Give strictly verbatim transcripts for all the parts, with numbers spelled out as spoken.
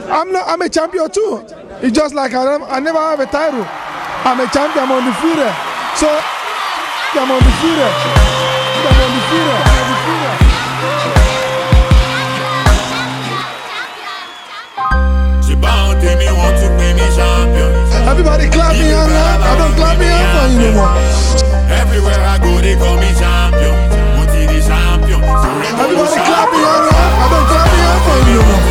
I'm not. I'm a champion too. It's just like I, I never have a title. I'm a champion. I'm undefeated. So I'm undefeated. I'm undefeated. I'm undefeated. She bound to me, want to be me champion. Everybody clap me hands now. I don't clap me hands for you no more. Everywhere I go, they call me champion. Muti the champion. Everybody clap me hands now. I don't clap me hands for you no more.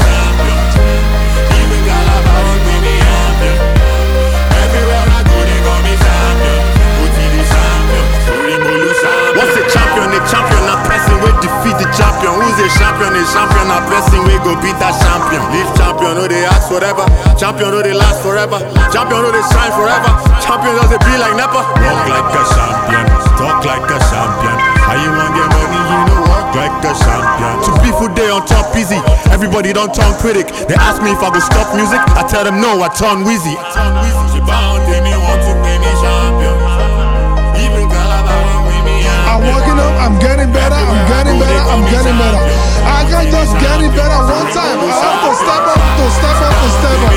Even Galaba, they call me champion. Everywhere I go, they call me champion. Muti the champion. What's a champion? A champion, a person will defeat the champion. Who's a champion? A champion, a person will go beat that champion. Live champion, no they ask forever. Champion, no they last forever. Champion, no they shine forever. Champion doesn't be like never. Walk like a champion, talk like a champion. How you want get money, you know work like a champion. To be full day on top easy. Everybody don't turn critic. They ask me if I go stop music. I tell them no, I turn wheezy. She bound to me, want to be me champion. Even Galaba want me me. I'm working up. I'm getting better. I'm getting better. I'm getting better. I can't just get it better one time. I have to step up, to step up, to step up.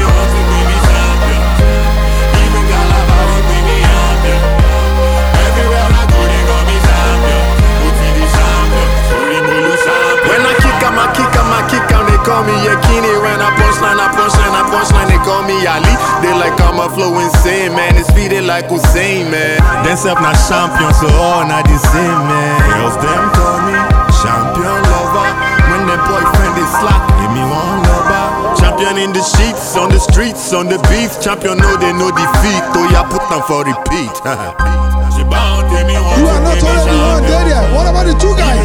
When I kick am, I kick am, I kick am, they call me Yakini. When I punchline, I punchline, I punchline, they call me Ali. They like I'm a flow insane, man. It's speeded like Hussein, man. Them self not champion, so all not the same, man. Girls them call me champion lover. When their boyfriend is slack, give me one lover. Champion in the sheets, on the streets, on the beats. Champion know they know defeat, though ya put them for repeat. She bound to me, want You are not to be me already one champion. dead yet. What about the two guys?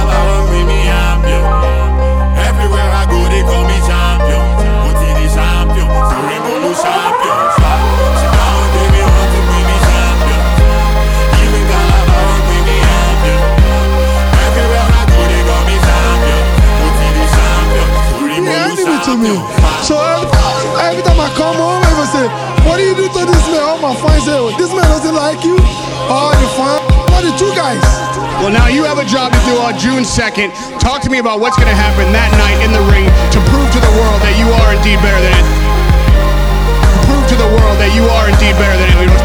Everywhere I go, they call me champion. Muti the champion, Surimulu champion. She bound to me, want to be me champion. Even Galaba want me me champion. Everywhere I go, they call me champion. Muti the champion, You're Surimulu enemy to me. champion. So every, every time I come home, everyone say, what do you do to this man? All my fans say, oh, this man doesn't like you. Oh, you fine. What are the two guys? Well, now you have a job to do on June second. Talk to me about what's going to happen that night in the ring to prove to the world that you are indeed better than it. Prove to the world that you are indeed better than it.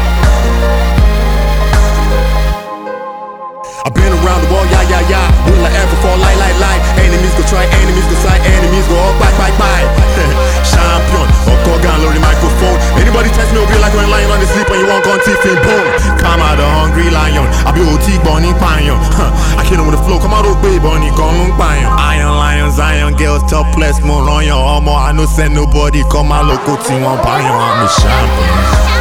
I've been around the world, yeah, yeah, yeah. Will I ever fall, lie, lie, lie. Enemies go try, enemies go side, enemies go all bye, bye, bye. Champion, or call down, load the microphone. Anybody test me, will be like when lying on the sleep and you won't come teeth in bone. Come out the hungry lion, I be O T bunny pine. I can't with the flow, come out of baby bunny, come on pine. Iron lions, iron girls, topless, more on your armor. I know send nobody, come out local team, one pine, I'm a champion.